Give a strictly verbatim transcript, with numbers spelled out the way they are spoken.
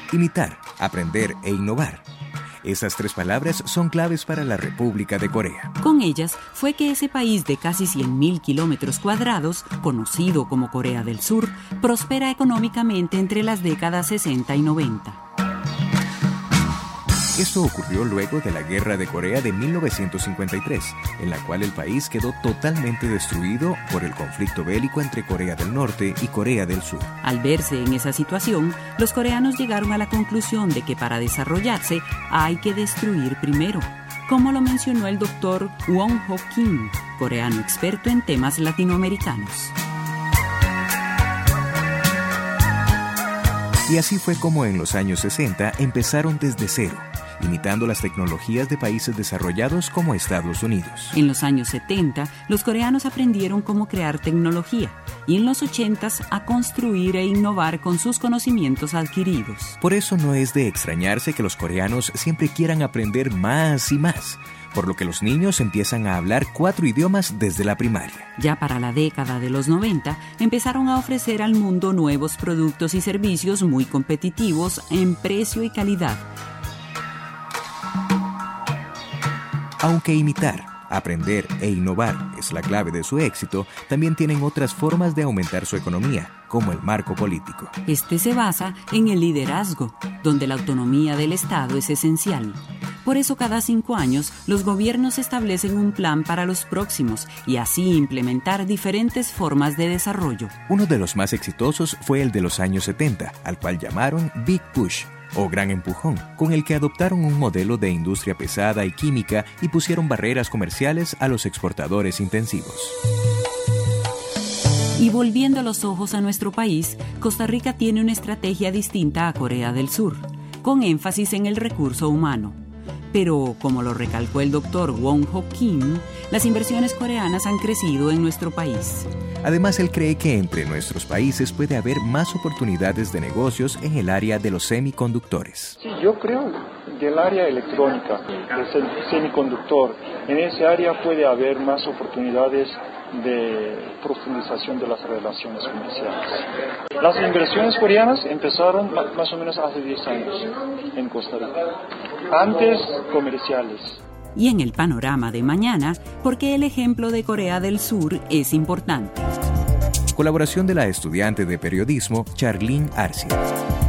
Imitar, aprender e innovar. Esas tres palabras son claves para la República de Corea. Con ellas fue que ese país de casi cien mil kilómetros cuadrados, conocido como Corea del Sur, prospera económicamente entre las décadas sesenta y noventa. Esto ocurrió luego de la Guerra de Corea de mil novecientos cincuenta y tres, en la cual el país quedó totalmente destruido por el conflicto bélico entre Corea del Norte y Corea del Sur. Al verse en esa situación, los coreanos llegaron a la conclusión de que para desarrollarse hay que destruir primero, como lo mencionó el doctor Won Ho Kim, coreano experto en temas latinoamericanos. Y así fue como en los años sesenta empezaron desde cero, imitando las tecnologías de países desarrollados como Estados Unidos. En los años setenta, los coreanos aprendieron cómo crear tecnología y en los ochenta a construir e innovar con sus conocimientos adquiridos. Por eso no es de extrañarse que los coreanos siempre quieran aprender más y más, por lo que los niños empiezan a hablar cuatro idiomas desde la primaria. Ya para la década de los noventa, empezaron a ofrecer al mundo nuevos productos y servicios muy competitivos en precio y calidad. Aunque imitar, aprender e innovar es la clave de su éxito, también tienen otras formas de aumentar su economía, como el marco político. Este se basa en el liderazgo, donde la autonomía del Estado es esencial. Por eso cada cinco años los gobiernos establecen un plan para los próximos y así implementar diferentes formas de desarrollo. Uno de los más exitosos fue el de los años setenta, al cual llamaron Big Push, o Gran Empujón, con el que adoptaron un modelo de industria pesada y química y pusieron barreras comerciales a los exportadores intensivos. Y volviendo los ojos a nuestro país, Costa Rica tiene una estrategia distinta a Corea del Sur, con énfasis en el recurso humano. Pero, como lo recalcó el doctor Won Ho Kim, las inversiones coreanas han crecido en nuestro país. Además, él cree que entre nuestros países puede haber más oportunidades de negocios en el área de los semiconductores. Sí, yo creo del área electrónica, del semiconductor. En ese área puede haber más oportunidades de profundización de las relaciones comerciales. Las inversiones coreanas empezaron más o menos hace diez años en Costa Rica. Antes, comerciales. Y en el panorama de mañana, porque el ejemplo de Corea del Sur es importante. Colaboración de la estudiante de periodismo Charlene Arcia.